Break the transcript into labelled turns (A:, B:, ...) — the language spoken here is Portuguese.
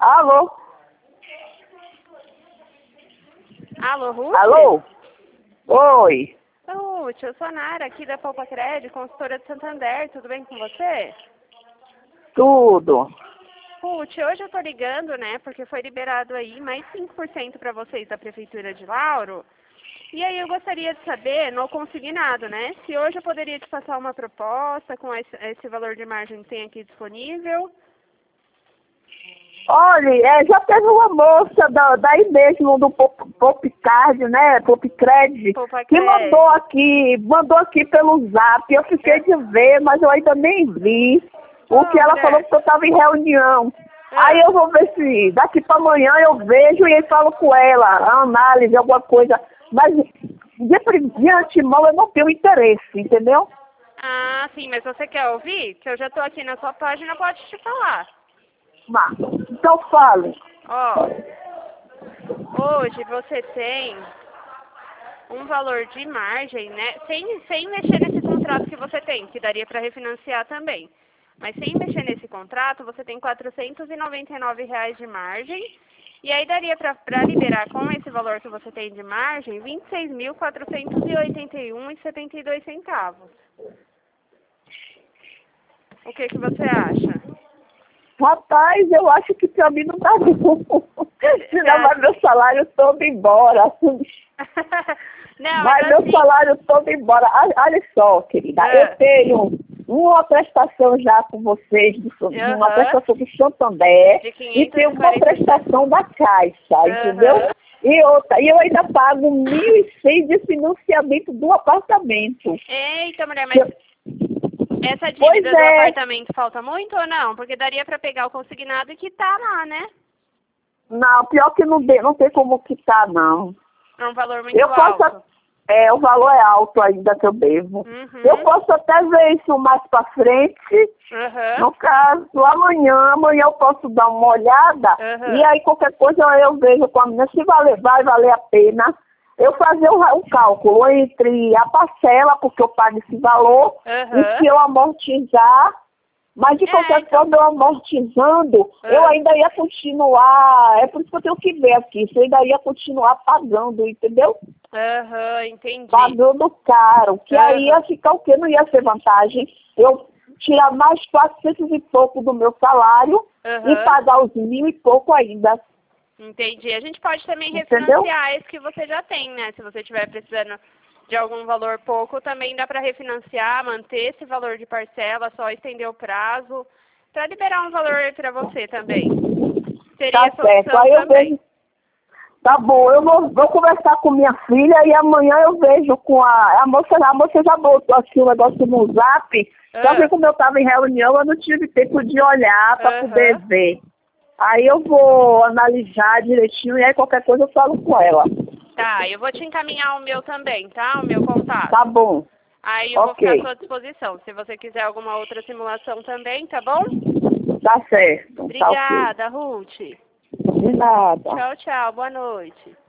A: Alô?
B: Alô, Ruth?
A: Alô? Oi.
B: Ruth, eu sou a Nara, aqui da Poupa Crédito, consultora de Santander. Tudo bem com você?
A: Tudo.
B: Ruth, hoje eu tô ligando, né, porque foi liberado aí mais 5% para vocês da Prefeitura de Lauro. E aí eu gostaria de saber, não consegui nada, né, se hoje eu poderia te passar uma proposta com esse valor de margem que tem aqui disponível.
A: Olha, já teve uma moça daí mesmo do Popcard, né? Popcred,
B: Poupa
A: que
B: Crédito.
A: mandou aqui pelo zap. Eu fiquei de ver, mas eu ainda nem vi o que ela
B: Mulher.
A: falou, porque eu estava em reunião. Aí eu vou ver se daqui para amanhã eu vejo e falo com ela, a análise, alguma coisa. Mas de antemão eu não tenho interesse, entendeu?
B: Ah, sim, mas você quer ouvir? Que eu já tô aqui na sua página, pode te falar.
A: Mas, então fale.
B: Ó, hoje você tem um valor de margem, né? Sem mexer nesse contrato que você tem, que daria para refinanciar também. Mas sem mexer nesse contrato, você tem R$ 499 de margem. E aí daria para liberar com esse valor que você tem de margem, R$ 26.481,72. O que você acha?
A: Rapaz, eu acho que pra mim não tá bom. Senão vai meu salário todo embora.
B: Não,
A: Vai
B: mas
A: meu
B: assim...
A: salário todo embora. Olha só, querida, eu tenho uma prestação já com vocês, uma prestação do Santander,
B: de
A: e tenho uma
B: 547.
A: prestação da Caixa, entendeu? E outra, e eu ainda pago 1.100 de financiamento do apartamento.
B: Eita, mulher, mas essa
A: Pois
B: dívida do
A: é.
B: apartamento falta muito ou não? Porque daria pra pegar o consignado e quitar lá, né?
A: Não, pior que não tem como quitar, não.
B: É um valor muito
A: Eu posso,
B: alto.
A: o valor é alto ainda que eu devo.
B: Uhum.
A: Eu posso até ver isso mais pra frente. No caso, amanhã eu posso dar uma olhada. E aí qualquer coisa eu vejo com a menina se vai valer a pena eu fazer o cálculo entre a parcela, porque eu pago esse valor, e se eu amortizar. Mas de qualquer forma, eu amortizando, eu ainda ia continuar, é por isso que eu tenho que ver aqui, se eu ainda ia continuar pagando, entendeu?
B: Entendi.
A: Pagando caro, que aí ia ficar o quê? Não ia ser vantagem. Eu tirar mais 400 e pouco do meu salário e pagar os 1.000 e pouco ainda.
B: Entendi. A gente pode também refinanciar esse que você já tem, né? Se você estiver precisando de algum valor pouco, também dá para refinanciar, manter esse valor de parcela, só estender o prazo, para liberar um valor para você também. Seria
A: Tá certo. Aí eu vejo. Tá bom, eu vou conversar com minha filha e amanhã eu vejo com a moça já botou aqui o negócio no zap, só que como eu estava em reunião, eu não tive tempo de olhar para poder ver. Aí eu vou analisar direitinho e aí qualquer coisa eu falo com ela.
B: Tá, eu vou te encaminhar o meu também, tá? O meu contato.
A: Tá bom.
B: Aí eu vou ficar à sua disposição. Se você quiser alguma outra simulação também, tá bom?
A: Tá certo.
B: Obrigada, Ruth.
A: De nada.
B: Tchau, tchau. Boa noite.